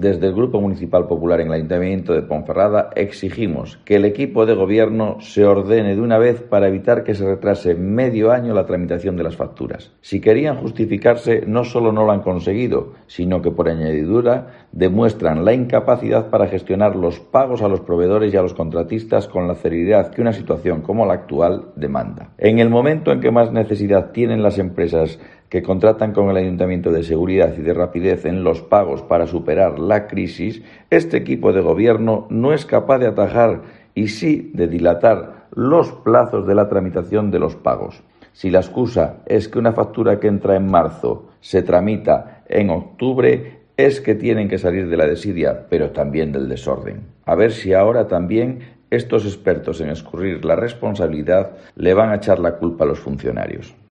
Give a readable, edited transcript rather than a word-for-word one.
desde el Grupo Municipal Popular en el Ayuntamiento de Ponferrada exigimos que el equipo de gobierno se ordene de una vez para evitar que se retrase medio año la tramitación de las facturas. Si querían justificarse, no solo no lo han conseguido, sino que por añadidura demuestran la incapacidad para gestionar los pagos a los proveedores y a los contratistas con la celeridad que una situación como la actual demanda. En el momento en que más necesidad tienen las empresas que contratan con el Ayuntamiento de seguridad y de rapidez en los pagos para superar la crisis, este equipo de gobierno no es capaz de atajar y sí de dilatar los plazos de la tramitación de los pagos. Si la excusa es que una factura que entra en marzo se tramita en octubre, es que tienen que salir de la desidia, pero también del desorden. A ver si ahora también estos expertos en escurrir la responsabilidad le van a echar la culpa a los funcionarios.